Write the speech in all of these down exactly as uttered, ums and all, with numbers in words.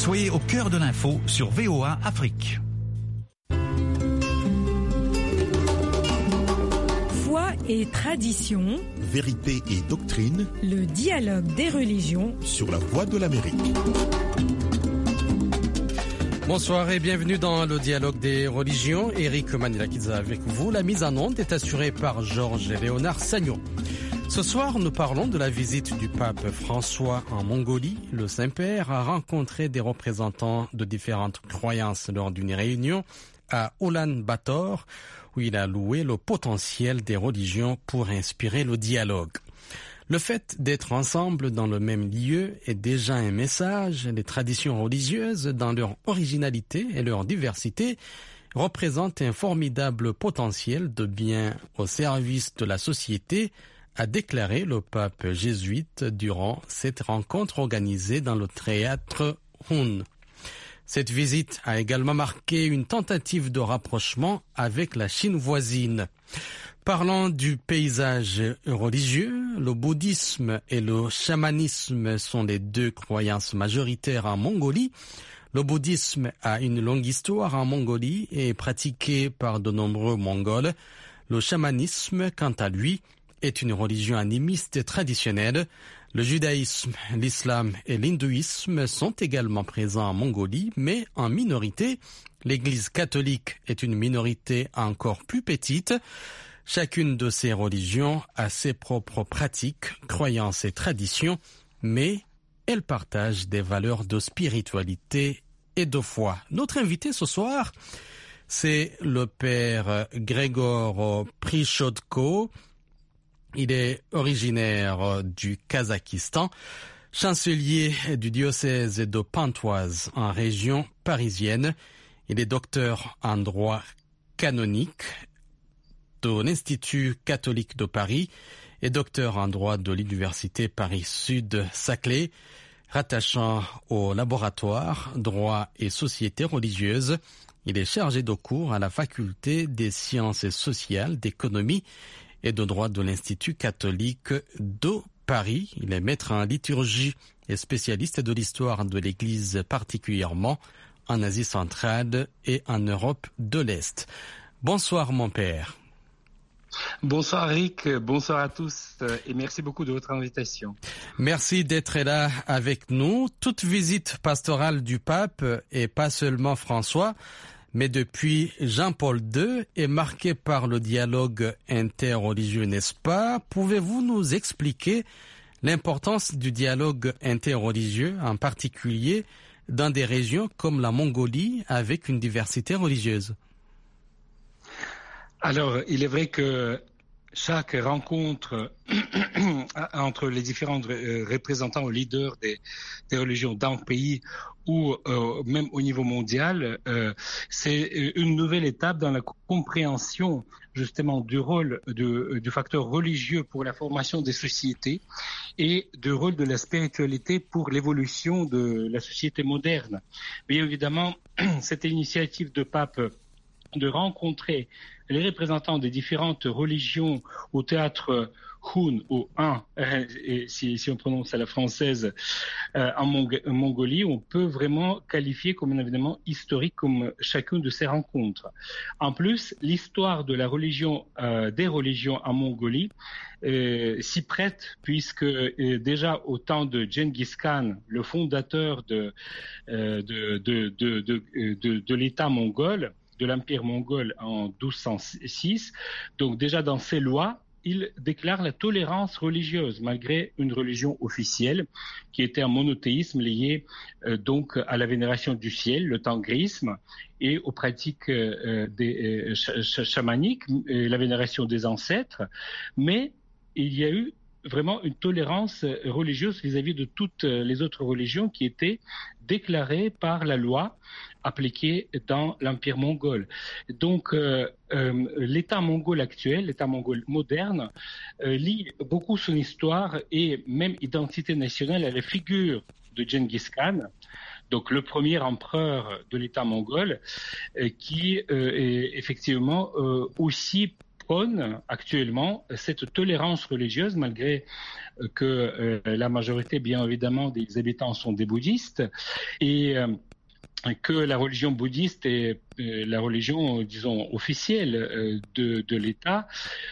Soyez au cœur de l'info sur V O A Afrique. Foi et tradition, vérité et doctrine, le dialogue des religions sur la Voix de l'Amérique. Bonsoir et bienvenue dans le dialogue des religions. Eric Manilakidze avec vous. La mise en onde est assurée par Georges et Léonard Sagnon. Ce soir, nous parlons de la visite du pape François en Mongolie. Le Saint-Père a rencontré des représentants de différentes croyances lors d'une réunion à Ulaanbaatar, où il a loué le potentiel des religions pour inspirer le dialogue. Le fait d'être ensemble dans le même lieu est déjà un message. Les traditions religieuses, dans leur originalité et leur diversité, représentent un formidable potentiel de bien au service de la société, a déclaré le pape jésuite durant cette rencontre organisée dans le théâtre Hun. Cette visite a également marqué une tentative de rapprochement avec la Chine voisine. Parlant du paysage religieux, le bouddhisme et le chamanisme sont les deux croyances majoritaires en Mongolie. Le bouddhisme a une longue histoire en Mongolie et est pratiqué par de nombreux Mongols. Le chamanisme, quant à lui, est une religion animiste traditionnelle. Le judaïsme, l'islam et l'hindouisme sont également présents en Mongolie, mais en minorité. L'Église catholique est une minorité encore plus petite. Chacune de ces religions a ses propres pratiques, croyances et traditions, mais elles partagent des valeurs de spiritualité et de foi. Notre invité ce soir, c'est le père Grégor Prichodko. Il est originaire du Kazakhstan, chancelier du diocèse de Pontoise en région parisienne. Il est docteur en droit canonique de l'Institut catholique de Paris et docteur en droit de l'Université Paris-Sud-Saclay, rattachant au laboratoire droit et société religieuse. Il est chargé de cours à la faculté des sciences sociales, d'économie et de droit de l'Institut catholique de Paris. Il est maître en liturgie et spécialiste de l'histoire de l'Église, particulièrement en Asie centrale et en Europe de l'Est. Bonsoir mon père. Bonsoir Eric, bonsoir à tous et merci beaucoup de votre invitation. Merci d'être là avec nous. Toute visite pastorale du pape, et pas seulement François, mais depuis Jean-Paul deux, est marquée par le dialogue interreligieux, n'est-ce pas? Pouvez-vous nous expliquer l'importance du dialogue interreligieux, en particulier dans des régions comme la Mongolie, avec une diversité religieuse? Alors, il est vrai que chaque rencontre entre les différents représentants ou leaders des, des religions d'un pays ou euh, même au niveau mondial, euh, c'est une nouvelle étape dans la compréhension justement du rôle de, du facteur religieux pour la formation des sociétés et du rôle de la spiritualité pour l'évolution de la société moderne. Bien évidemment, cette initiative de pape de rencontrer les représentants des différentes religions au théâtre Hun ou un, si, si on prononce à la française, euh, en, Mong- en Mongolie, on peut vraiment qualifier comme un événement historique comme chacune de ces rencontres. En plus, l'histoire de la religion, euh, des religions en Mongolie euh, s'y prête, puisque euh, déjà au temps de Genghis Khan, le fondateur de, euh, de, de, de, de, de, de l'État mongol, de l'Empire mongol en douze cent six. Donc déjà dans ces lois, il déclare la tolérance religieuse malgré une religion officielle qui était un monothéisme lié euh, donc à la vénération du ciel, le tangrisme, et aux pratiques euh, des, euh, ch- chamaniques, et la vénération des ancêtres. Mais il y a eu vraiment une tolérance religieuse vis-à-vis de toutes les autres religions qui étaient déclarées par la loi appliquée dans l'Empire mongol. Donc, euh, euh, l'État mongol actuel, l'État mongol moderne, euh, lie beaucoup son histoire et même identité nationale à la figure de Genghis Khan, donc le premier empereur de l'État mongol, euh, qui euh, est effectivement euh, aussi prône actuellement cette tolérance religieuse, malgré que euh, la majorité, bien évidemment, des habitants sont des bouddhistes, et euh, que la religion bouddhiste est euh, la religion, disons, officielle euh, de, de l'État,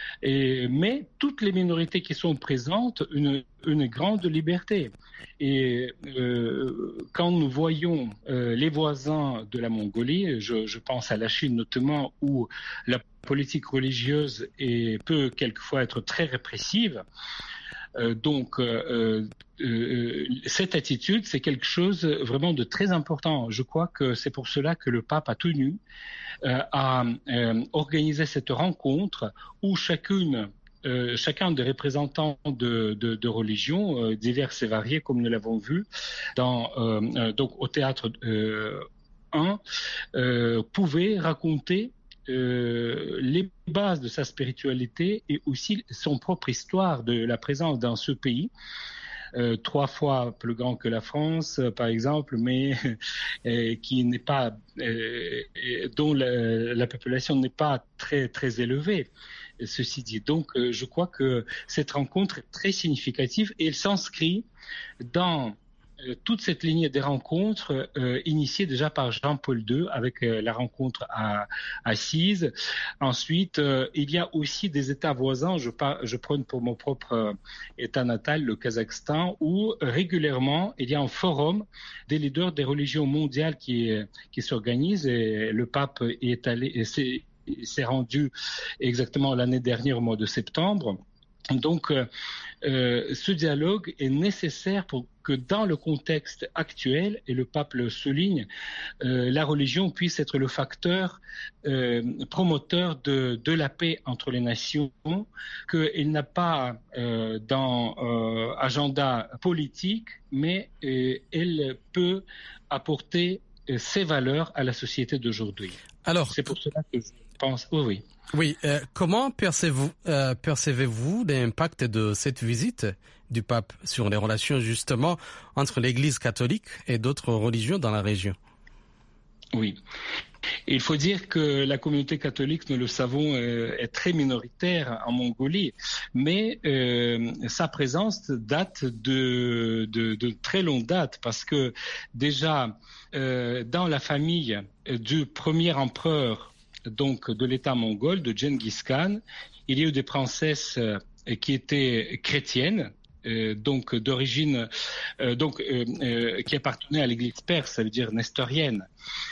et, mais toutes les minorités qui sont présentes, une, une grande liberté. Et euh, quand nous voyons euh, les voisins de la Mongolie, je, je pense à la Chine notamment, où la politique religieuse est, peut quelquefois être très répressive, Euh, donc, euh, euh, cette attitude, c'est quelque chose vraiment de très important. Je crois que c'est pour cela que le pape a tenu euh, à euh, organiser cette rencontre où chacune, euh, chacun des représentants de, de, de religions euh, diverses et variées, comme nous l'avons vu, dans, euh, donc au théâtre euh, un, euh, pouvait raconter Euh, les bases de sa spiritualité et aussi son propre histoire de la présence dans ce pays, euh, trois fois plus grand que la France, euh, par exemple, mais euh, qui n'est pas, euh, dont la, la population n'est pas très très élevée. Ceci dit, donc euh, je crois que cette rencontre est très significative et elle s'inscrit dans toute cette lignée des rencontres euh, initiée déjà par Jean-Paul deux avec euh, la rencontre à Assise. Ensuite, euh, il y a aussi des États voisins, je, par, je prends pour mon propre euh, État natal, le Kazakhstan, où euh, régulièrement il y a un forum des leaders des religions mondiales qui, qui s'organise, et le pape est allé, et s'est, s'est rendu exactement l'année dernière au mois de septembre. Donc, euh, euh, ce dialogue est nécessaire pour que dans le contexte actuel, et le pape le souligne, euh, la religion puisse être le facteur euh, promoteur de, de la paix entre les nations, qu'elle n'a pas euh, dans euh, agenda politique, mais euh, elle peut apporter euh, ses valeurs à la société d'aujourd'hui. Alors, c'est pour cela que je pense, oui, oui. Oui, euh, comment percevez-vous, euh, percevez-vous l'impact de cette visite du pape sur les relations justement entre l'Église catholique et d'autres religions dans la région? Oui. Il faut dire que la communauté catholique, nous le savons, est très minoritaire en Mongolie, mais euh, sa présence date de, de, de très longue date, parce que déjà euh, dans la famille du premier empereur donc de l'État mongol, de Genghis Khan, il y a eu des princesses euh, qui étaient chrétiennes, euh, donc d'origine, euh, donc euh, euh, qui appartenaient à l'Église perse, ça veut dire nestorienne.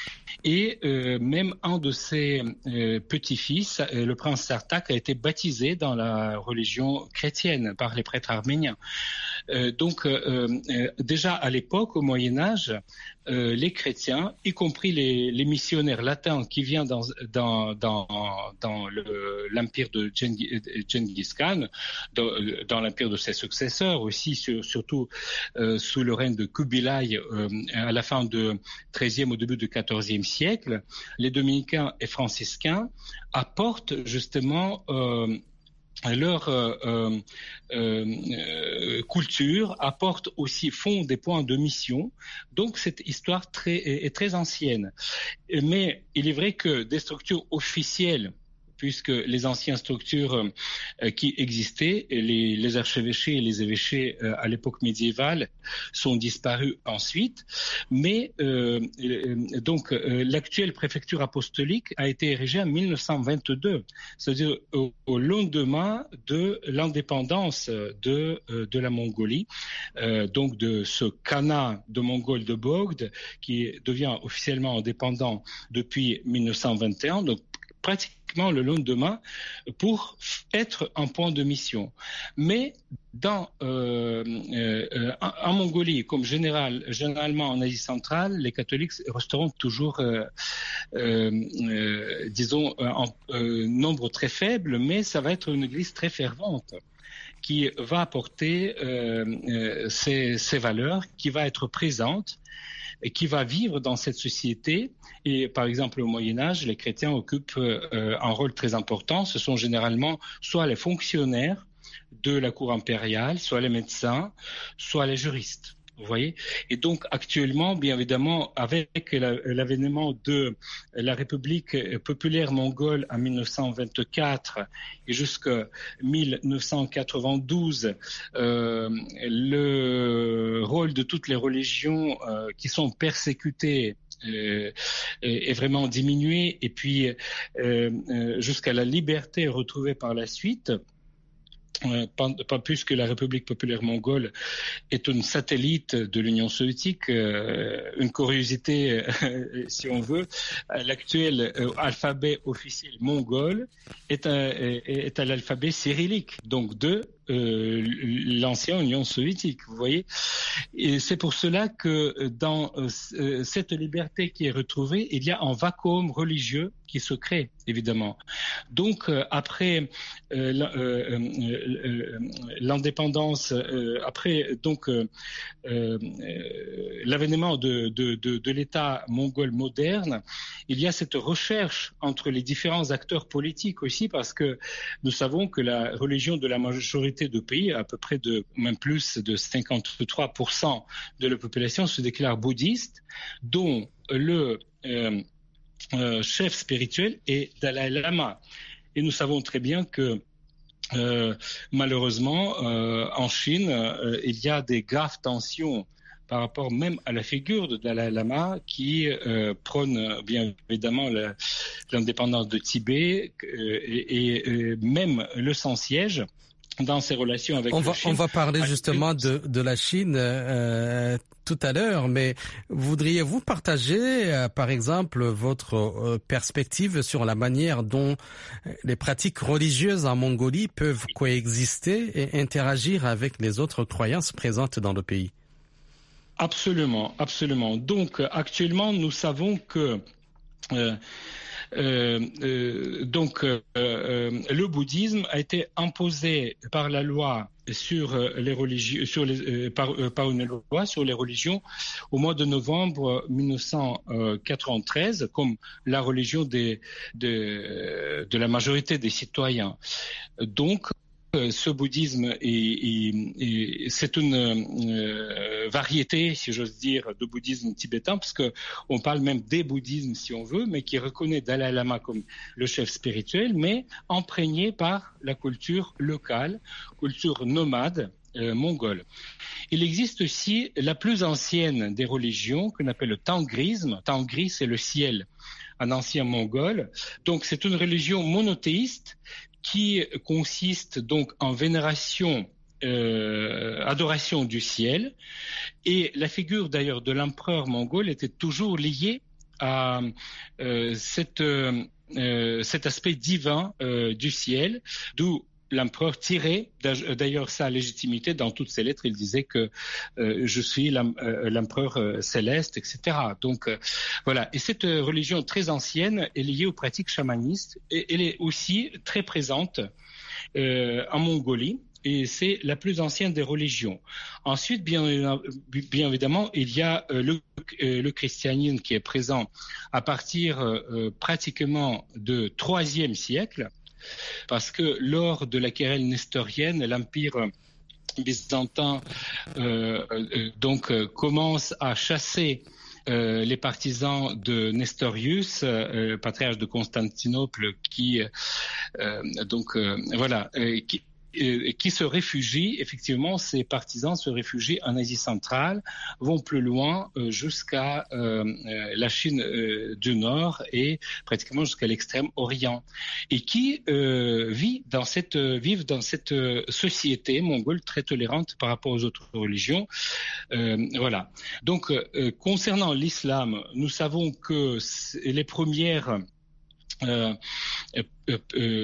Et euh, même un de ses euh, petits-fils, euh, le prince Sartak, a été baptisé dans la religion chrétienne par les prêtres arméniens. Euh, donc euh, euh, déjà à l'époque, au Moyen-Âge, euh, les chrétiens, y compris les, les missionnaires latins qui viennent dans, dans, dans, dans le, l'empire de Genghis, Genghis Khan, dans, dans l'empire de ses successeurs aussi, sur, surtout euh, sous le règne de Kubilai euh, à la fin du treizième au début du quatorzième siècle, les dominicains et franciscains apportent justement euh, leur euh, euh, euh, culture, apportent aussi, font des points de mission. Donc cette histoire très, est, est très ancienne. Mais il est vrai que des structures officielles, puisque les anciennes structures euh, qui existaient, les, les archevêchés et les évêchés euh, à l'époque médiévale, sont disparus ensuite. Mais euh, euh, donc euh, l'actuelle préfecture apostolique a été érigée en mille neuf cent vingt-deux, c'est-à-dire au, au lendemain de l'indépendance de, euh, de la Mongolie, euh, donc de ce Khanat de Mongols de Bogd, qui devient officiellement indépendant depuis mille neuf cent vingt et un, donc pratiquement le lendemain, pour être un point de mission. Mais dans, euh, euh, en, en Mongolie, comme général, généralement en Asie centrale, les catholiques resteront toujours, euh, euh, euh, disons, en euh, nombre très faible, mais ça va être une église très fervente qui va apporter euh, euh, ses, ses valeurs, qui va être présente et qui va vivre dans cette société. Et par exemple, au Moyen-Âge, les chrétiens occupent euh, un rôle très important. Ce sont généralement soit les fonctionnaires de la cour impériale, soit les médecins, soit les juristes. Vous voyez, et donc actuellement, bien évidemment, avec la, l'avènement de la République populaire mongole en mille neuf cent vingt-quatre et jusqu'à mille neuf cent quatre-vingt-douze, euh, le rôle de toutes les religions euh, qui sont persécutées euh, est vraiment diminué, et puis euh, euh, jusqu'à la liberté retrouvée par la suite. Euh, pas, pas plus que la République populaire mongole est une satellite de l'Union soviétique. Euh, une curiosité, euh, si on veut, l'actuel euh, alphabet officiel mongol est, un, est, est à l'alphabet cyrillique, donc de euh, l'ancienne Union soviétique, vous voyez. Et c'est pour cela que dans euh, cette liberté qui est retrouvée, il y a un vacuum religieux qui se crée, évidemment. Donc, euh, après euh, euh, euh, l'indépendance, euh, après donc euh, euh, l'avènement de, de, de, de l'État mongol moderne, il y a cette recherche entre les différents acteurs politiques aussi, parce que nous savons que la religion de la majorité de pays, à peu près de même plus de cinquante-trois pour cent de la population se déclare bouddhiste, dont le euh, Euh, chef spirituel est Dalai Lama. Et nous savons très bien que euh, malheureusement euh, en Chine, euh, il y a des graves tensions par rapport même à la figure de Dalai Lama qui euh, prône bien évidemment la, l'indépendance de Tibet euh, et, et euh, même le sans-siège dans ses relations avec on la va, Chine. On va parler justement de, de la Chine euh, tout à l'heure, mais voudriez-vous partager, euh, par exemple, votre euh, perspective sur la manière dont les pratiques religieuses en Mongolie peuvent coexister et interagir avec les autres croyances présentes dans le pays? Absolument, absolument. Donc, actuellement, nous savons que euh, Euh, euh, donc, euh, euh, le bouddhisme a été imposé par la loi sur les religions, sur les, euh, par, euh, par une loi sur les religions au mois de novembre mille neuf cent quatre-vingt-treize, comme la religion des, de, de la majorité des citoyens. Donc, ce bouddhisme, est, est, est, c'est une euh, variété, si j'ose dire, de bouddhisme tibétain, parce que on parle même des bouddhismes, si on veut, mais qui reconnaît Dalai Lama comme le chef spirituel, mais imprégné par la culture locale, culture nomade euh, mongole. Il existe aussi la plus ancienne des religions, qu'on appelle le tangrisme. Tangri, c'est le ciel en ancien mongol. Donc, c'est une religion monothéiste qui consiste donc en vénération, euh, adoration du ciel. Et la figure d'ailleurs de l'empereur mongol était toujours liée à euh, cette, euh, cet aspect divin euh, du ciel, d'où l'empereur tirait d'ailleurs sa légitimité dans toutes ses lettres. Il disait que euh, je suis l'empereur euh, céleste, et cetera. Donc euh, voilà. Et cette religion très ancienne est liée aux pratiques chamanistes et elle est aussi très présente euh, en Mongolie. Et c'est la plus ancienne des religions. Ensuite, bien, bien évidemment, il y a euh, le, euh, le christianisme qui est présent à partir euh, pratiquement du troisième siècle. Parce que lors de la querelle nestorienne, l'empire byzantin euh, euh, donc euh, commence à chasser euh, les partisans de Nestorius, euh, patriarche de Constantinople, qui euh, donc euh, voilà, euh, qui qui se réfugient, effectivement, ces partisans se réfugient en Asie centrale, vont plus loin euh, jusqu'à euh, la Chine euh, du Nord et pratiquement jusqu'à l'extrême Orient, et qui euh, vit dans cette, vivent dans cette société mongole très tolérante par rapport aux autres religions. Euh, voilà. Donc, euh, concernant l'islam, nous savons que les premières Euh, euh,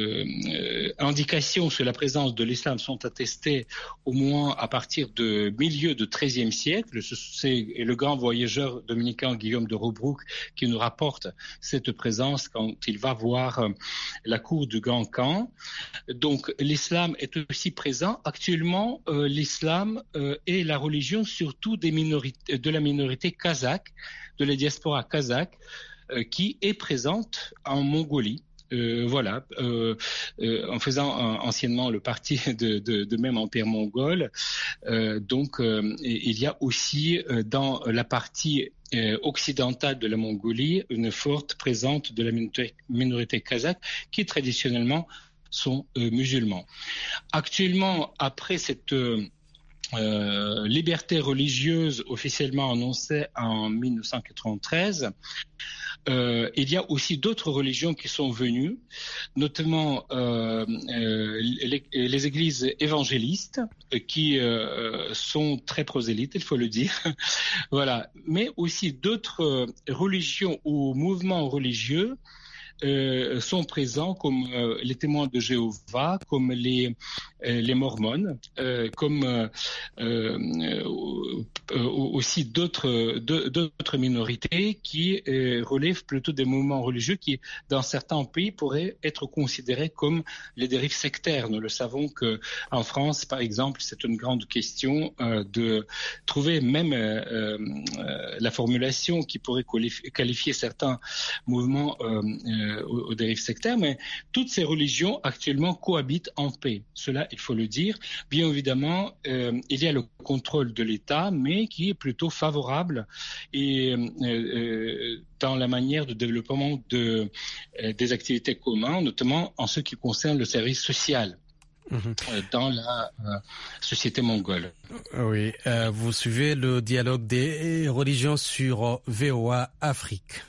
euh, indications sur la présence de l'islam sont attestées au moins à partir du milieu du treizième siècle. C'est le grand voyageur dominicain Guillaume de Robrouck qui nous rapporte cette présence quand il va voir la cour du Grand Khan. Donc l'islam est aussi présent. Actuellement, euh, l'islam euh, est la religion surtout des minorités, de la minorité kazakh, de la diaspora kazakh, qui est présente en Mongolie euh, voilà, euh, euh, en faisant euh, anciennement le parti de, de, de même empire mongol. Euh, donc, euh, il y a aussi euh, dans la partie euh, occidentale de la Mongolie une forte présence de la minorité, minorité kazakh qui traditionnellement sont euh, musulmans. Actuellement, après cette euh, euh, liberté religieuse officiellement annoncée en mille neuf cent quatre-vingt-treize, Euh, il y a aussi d'autres religions qui sont venues, notamment euh, euh, les, les églises évangélistes qui euh, sont très prosélytes, il faut le dire. Voilà. Mais aussi d'autres religions ou mouvements religieux Euh, sont présents comme euh, les témoins de Jéhovah, comme les, euh, les mormones, euh, comme euh, euh, euh, aussi d'autres, d'autres minorités qui euh, relèvent plutôt des mouvements religieux qui, dans certains pays, pourraient être considérés comme les dérives sectaires. Nous le savons qu'en France, par exemple, c'est une grande question euh, de trouver même euh, euh, la formulation qui pourrait qualifier, qualifier certains mouvements euh, euh, aux, aux dérives sectaires, mais toutes ces religions actuellement cohabitent en paix. Cela, il faut le dire. Bien évidemment, euh, il y a le contrôle de l'État, mais qui est plutôt favorable et euh, dans la manière de développement de, euh, des activités communes, notamment en ce qui concerne le service social. Mmh. Dans la euh, société mongole. Oui, euh, vous suivez le dialogue des religions sur V O A Afrique.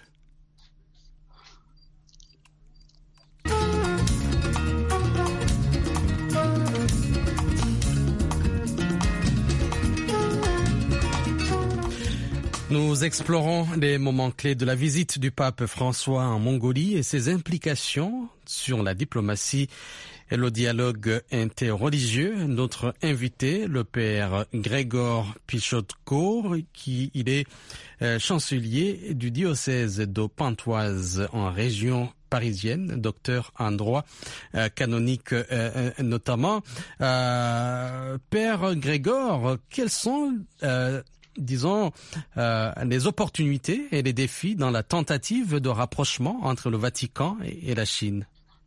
Nous explorons les moments clés de la visite du pape François en Mongolie et ses implications sur la diplomatie et le dialogue interreligieux. Notre invité, le père Grégor Pichotko, qui il est euh, chancelier du diocèse de Pontoise en région parisienne, docteur en droit euh, canonique euh, euh, notamment. Euh, père Grégor, quels sont euh, disons, euh, les opportunités et les défis dans la tentative de rapprochement entre le Vatican et, et la Chine?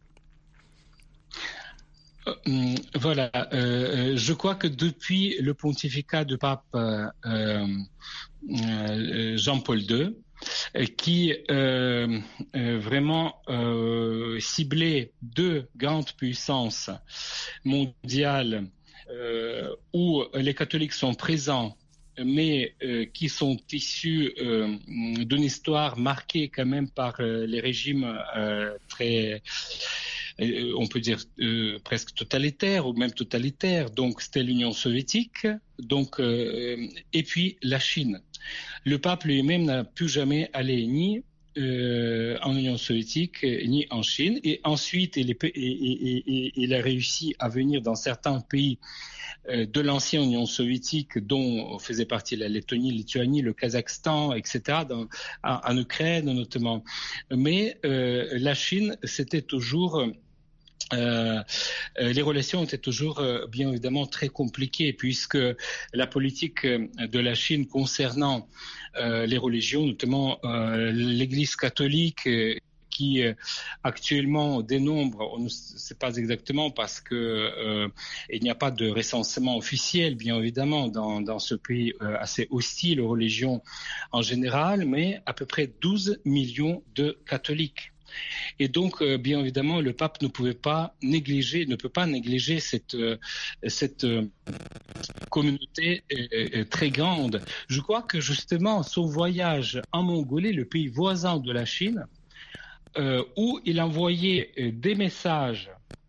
Euh, voilà, euh, je crois que depuis le pontificat du pape euh, euh, Jean-Paul deux, qui euh, euh, vraiment euh, ciblait deux grandes puissances mondiales euh, où les catholiques sont présents, mais euh, qui sont issus euh, d'une histoire marquée quand même par euh, les régimes euh, très, euh, on peut dire euh, presque totalitaires ou même totalitaires. Donc c'était l'Union soviétique, donc euh, et puis la Chine. Le pape lui-même n'a pu jamais aller ni euh, en Union soviétique ni en Chine, et ensuite il, est, et, et, et, il a réussi à venir dans certains pays de l'ancienne Union soviétique, dont faisait partie la Lettonie, Lituanie, le Kazakhstan, et cetera, dans, en, en Ukraine notamment. Mais euh, la Chine, c'était toujours... Euh, les relations étaient toujours euh, bien évidemment très compliquées, puisque la politique de la Chine concernant euh, les religions, notamment euh, l'Église catholique, euh, qui euh, actuellement dénombre, on ne sait pas exactement parce que euh, il n'y a pas de recensement officiel, bien évidemment, dans, dans ce pays euh, assez hostile aux religions en général, mais à peu près douze millions de catholiques. Et donc, euh, bien évidemment, le pape ne pouvait pas négliger, ne peut pas négliger cette, euh, cette euh, communauté euh, très grande. Je crois que justement, son voyage en Mongolie, le pays voisin de la Chine, Euh, où il envoyait euh, des messages,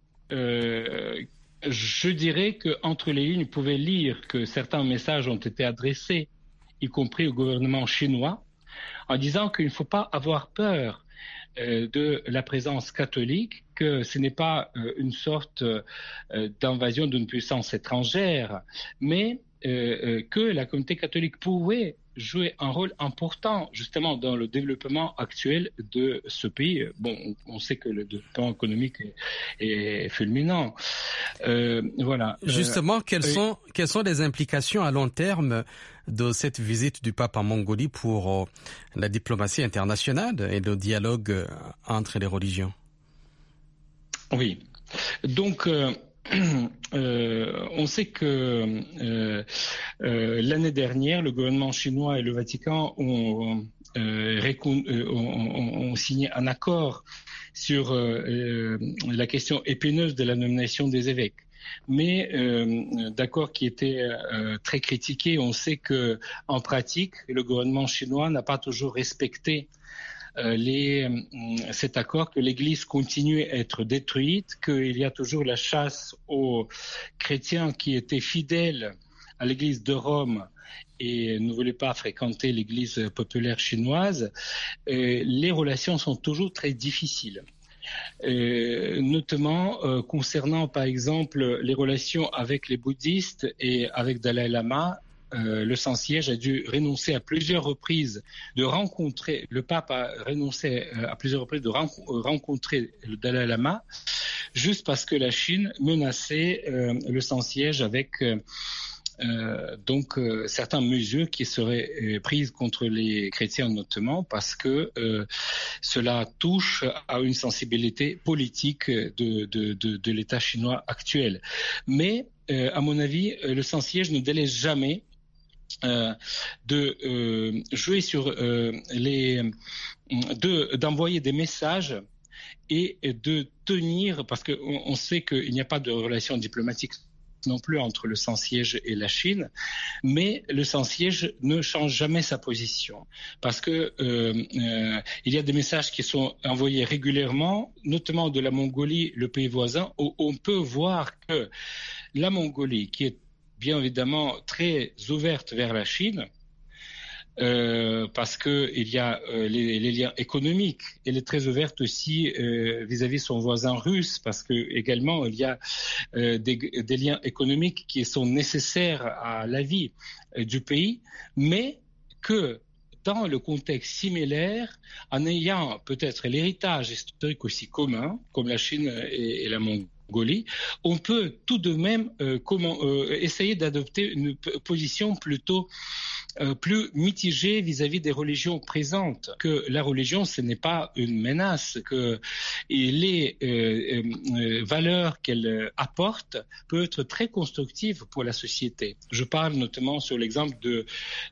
euh, je dirais qu'entre les lignes, il pouvait lire que certains messages ont été adressés, y compris au gouvernement chinois, en disant qu'il ne faut pas avoir peur euh, de la présence catholique, que ce n'est pas euh, une sorte euh, d'invasion d'une puissance étrangère, mais euh, euh, que la communauté catholique pouvait jouer un rôle important justement dans le développement actuel de ce pays. Bon, on sait que le développement économique est, est fulminant. Euh, voilà. Justement, euh, quelles, euh, sont, quelles sont les implications à long terme de cette visite du pape en Mongolie pour la diplomatie internationale et le dialogue entre les religions? Oui. Donc, euh, euh, on sait que euh, euh, l'année dernière, le gouvernement chinois et le Vatican ont, euh, récon- euh, ont, ont signé un accord sur euh, la question épineuse de la nomination des évêques. Mais euh, d'accord qui était euh, très critiqué, on sait que en pratique, le gouvernement chinois n'a pas toujours respecté euh, les, euh, cet accord, que l'Église continue à être détruite, qu'il y a toujours la chasse aux chrétiens qui étaient fidèles à l'Église de Rome et ne voulaient pas fréquenter l'Église populaire chinoise. Euh, les relations sont toujours très difficiles. Euh, notamment euh, concernant par exemple les relations avec les bouddhistes et avec Dalai Lama. Euh, le Saint-Siège a dû renoncer à plusieurs reprises de rencontrer, le pape a renoncé à plusieurs reprises de rencontrer le Dalai Lama, juste parce que la Chine menaçait euh, le Saint-Siège avec euh, Euh, donc euh, certaines mesures qui seraient euh, prises contre les chrétiens notamment parce que euh, cela touche à une sensibilité politique de, de, de, de l'État chinois actuel. Mais euh, à mon avis, le Saint-Siège ne délaisse jamais euh, de euh, jouer sur euh, les, de, d'envoyer des messages et de tenir, parce qu'on on sait qu'il n'y a pas de relation diplomatique non plus entre le Saint-Siège et la Chine, mais le Saint-Siège ne change jamais sa position parce que euh, euh, il y a des messages qui sont envoyés régulièrement, notamment de la Mongolie, le pays voisin, où on peut voir que la Mongolie, qui est bien évidemment très ouverte vers la Chine, Euh, parce que il y a euh, les, les liens économiques. Elle est très ouverte aussi euh, vis-à-vis son voisin russe, parce que également il y a euh, des, des liens économiques qui sont nécessaires à la vie euh, du pays, mais que dans le contexte similaire, en ayant peut-être l'héritage historique aussi commun, comme la Chine et, et la Mongolie, on peut tout de même euh, comment, euh, essayer d'adopter une p- position plutôt Euh, plus mitigée vis-à-vis des religions présentes, que la religion ce n'est pas une menace, que et les euh, euh, valeurs qu'elle apporte peuvent être très constructives pour la société. Je parle notamment sur l'exemple de,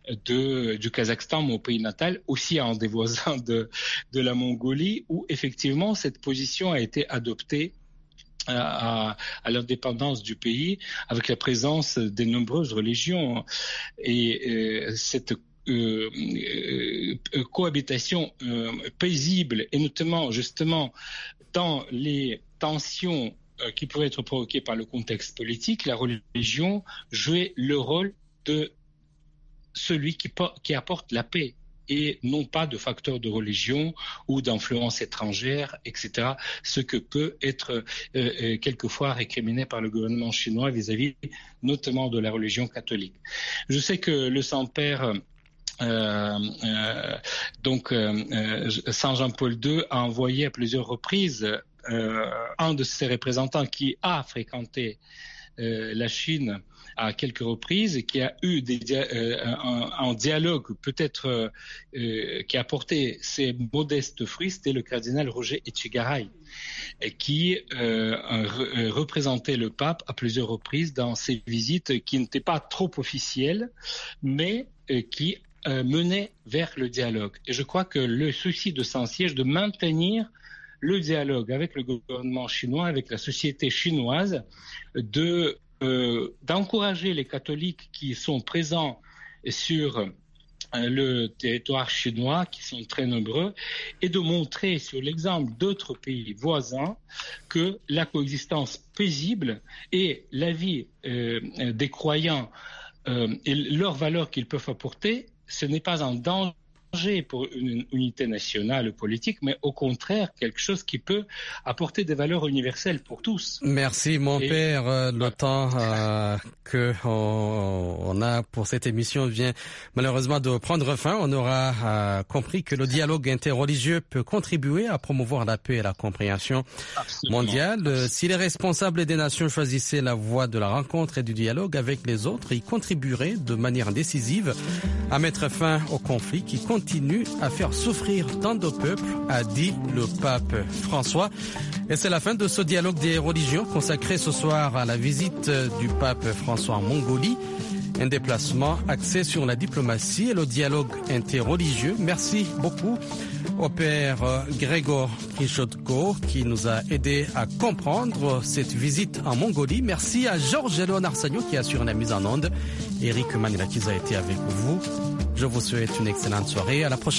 de du Kazakhstan, mon pays natal, aussi un des voisins de, de la Mongolie, où effectivement cette position a été adoptée à, à l'indépendance du pays, avec la présence des nombreuses religions. Et euh, cette euh, euh, cohabitation euh, paisible, et notamment justement dans les tensions euh, qui pourraient être provoquées par le contexte politique, la religion jouait le rôle de celui qui, qui apporte la paix, et non pas de facteurs de religion ou d'influence étrangère, et cetera, ce que peut être euh, euh, quelquefois récriminé par le gouvernement chinois vis-à-vis notamment de la religion catholique. Je sais que le Saint-Père, euh, euh, donc euh, Saint Jean-Paul deux, a envoyé à plusieurs reprises euh, un de ses représentants qui a fréquenté euh, la Chine à quelques reprises et qui a eu des dia- euh, un, un dialogue peut-être euh, qui a porté ses modestes fruits, c'était le cardinal Roger Etchegaray, qui euh, re- représentait le pape à plusieurs reprises dans ses visites qui n'étaient pas trop officielles, mais euh, qui euh, menaient vers le dialogue. Et je crois que le souci de Saint-Siège de maintenir le dialogue avec le gouvernement chinois, avec la société chinoise, de Euh, d'encourager les catholiques qui sont présents sur euh, le territoire chinois, qui sont très nombreux, et de montrer sur l'exemple d'autres pays voisins que la coexistence paisible et la vie euh, des croyants euh, et leurs valeurs qu'ils peuvent apporter, ce n'est pas un danger pour une unité nationale politique, mais au contraire quelque chose qui peut apporter des valeurs universelles pour tous. Merci mon Et... père. Euh, le temps euh, que on, on a pour cette émission vient malheureusement de prendre fin. On aura euh, compris que le dialogue interreligieux peut contribuer à promouvoir la paix et la compréhension Absolument. mondiale. Absolument. Si les responsables des nations choisissaient la voie de la rencontre et du dialogue avec les autres, ils contribueraient de manière décisive à mettre fin au conflit qui continue continue à faire souffrir tant de peuples, a dit le pape François. Et c'est la fin de ce dialogue des religions consacré ce soir à la visite du pape François en Mongolie. Un déplacement axé sur la diplomatie et le dialogue interreligieux. Merci beaucoup au père Grégor Kichotko qui nous a aidé à comprendre cette visite en Mongolie. Merci à Georges-Léonard Sagno qui assure la mise en onde. Eric Manilakiza a été avec vous. Je vous souhaite une excellente soirée. À la prochaine.